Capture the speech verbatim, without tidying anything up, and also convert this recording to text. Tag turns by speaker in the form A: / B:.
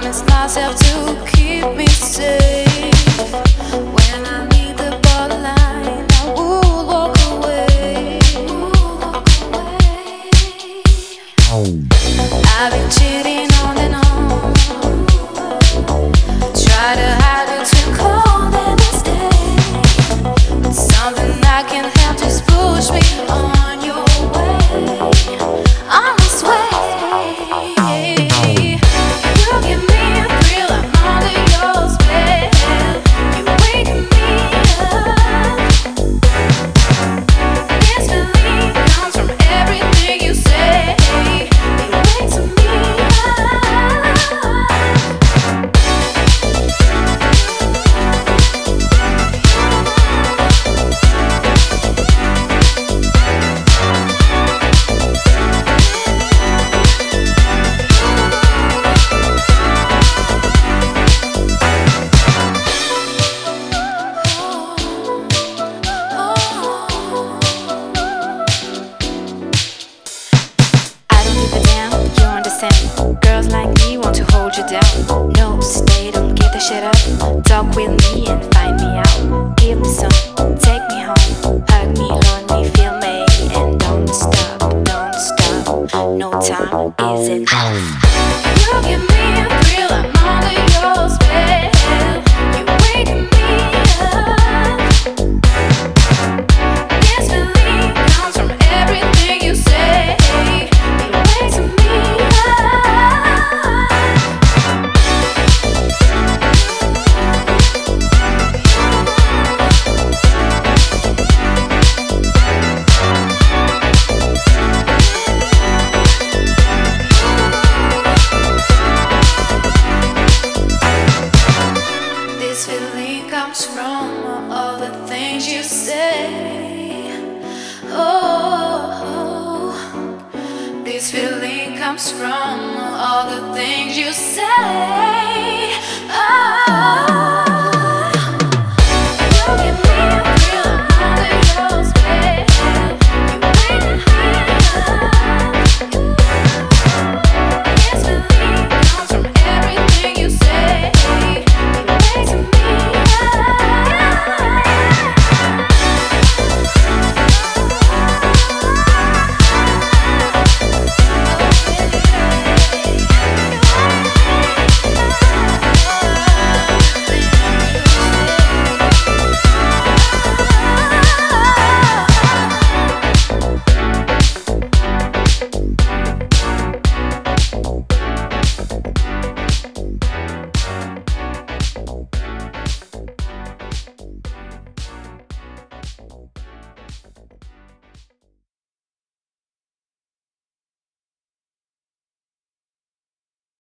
A: promise myself to keep me safe. When I need the borderline, I will walk away. I've been cheating on and on. Try to hide it too cold and I stay. But something I can't help just push me on your way. On this way. You give me a thrill, I'm under your spell. You wake me up. This feeling comes from everything you say. It wakes me up. Girls like me want to hold you down. No, stay, don't give the shit up. Talk with me and find me out. Give me some, take me home. Hug me, hold me, feel me. And don't stop, don't stop. No time is enough. You give me a thrill, I'm under your spell. You wake me up. This feeling comes from everything you say. It wakes me up. This feeling comes from all the things you say. Oh, this feeling comes from all the things you say.